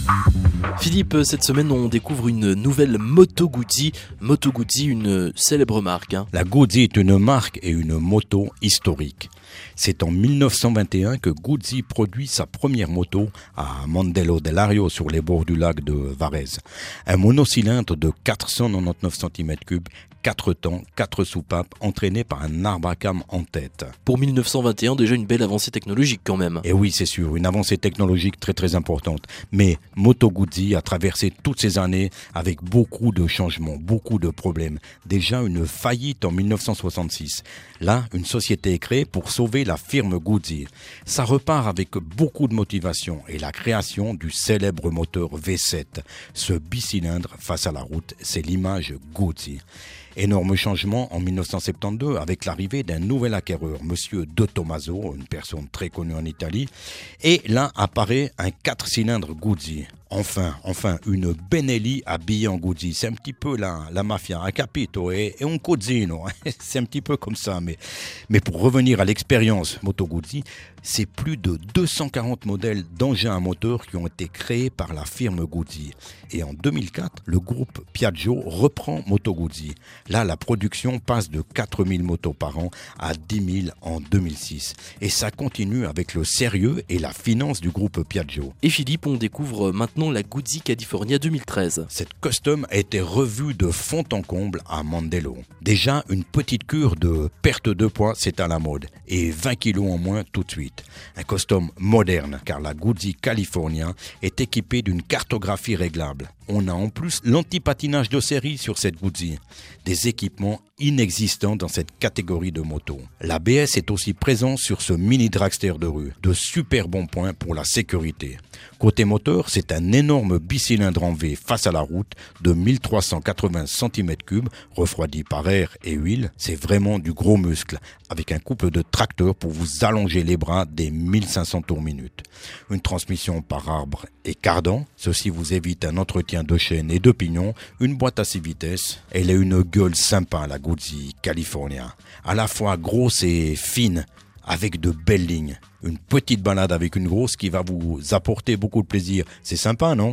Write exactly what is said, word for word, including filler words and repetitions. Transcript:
Philippe, cette semaine on découvre une nouvelle Moto Guzzi. Moto Guzzi, une célèbre marque. Hein. La Guzzi est une marque et une moto historique. C'est en mille neuf cent vingt et un que Guzzi produit sa première moto à Mondello dell'Ario sur les bords du lac de Varese. Un monocylindre de quatre cent quatre-vingt-dix-neuf centimètres cubes, quatre temps, quatre soupapes, entraîné par un arbre à cames en tête. Pour mille neuf cent vingt et un, déjà une belle avancée technologique quand même. Et oui, c'est sûr, une avancée technologique très très importante. Mais Moto Guzzi a traversé toutes ces années avec beaucoup de changements, beaucoup de problèmes. Déjà une faillite en mille neuf cent soixante-six. Là, une société est créée pour sauver la firme Guzzi. Ça repart avec beaucoup de motivation et la création du célèbre moteur V sept. Ce bicylindre face à la route, c'est l'image Guzzi. Énorme changement en mille neuf cent soixante-douze avec l'arrivée d'un nouvel acquéreur, Monsieur De Tomaso, une personne très connue en Italie. Et là apparaît un quatre cylindres Guzzi. Enfin, enfin, une Benelli habillée en Guzzi. C'est un petit peu la, la mafia, un capito et, et un cozzino. C'est un petit peu comme ça. Mais, mais pour revenir à l'expérience Moto Guzzi, c'est plus de deux cent quarante modèles d'engins à moteur qui ont été créés par la firme Guzzi. Et en deux mille quatre, le groupe Piaggio reprend Moto Guzzi. Là, la production passe de quatre mille motos par an à dix mille en deux mille six. Et ça continue avec le sérieux et la finance du groupe Piaggio. Et Philippe, on découvre maintenant la Guzzi California deux mille treize. Cette custom a été revue de fond en comble à Mondello. Déjà, une petite cure de perte de poids, c'est à la mode. Et vingt kilos en moins tout de suite. Un custom moderne, car la Guzzi California est équipée d'une cartographie réglable. On a en plus l'anti-patinage de série sur cette Guzzi. Des équipements inexistants dans cette catégorie de moto. L'A B S est aussi présent sur ce mini dragster de rue. De super bons points pour la sécurité. Côté moteur, c'est un énorme bicylindre en V face à la route de mille trois cent quatre-vingts centimètres cubes, refroidi par air et huile. C'est vraiment du gros muscle, avec un couple de tracteurs pour vous allonger les bras des mille cinq cents tours minute. Une transmission par arbre et cardan, ceci vous évite un entretien de chaîne et de pignon, une boîte à six vitesses. Elle a une gueule sympa, la Guzzi California, à la fois grosse et fine, avec de belles lignes. Une petite balade avec une grosse qui va vous apporter beaucoup de plaisir. C'est sympa, non ?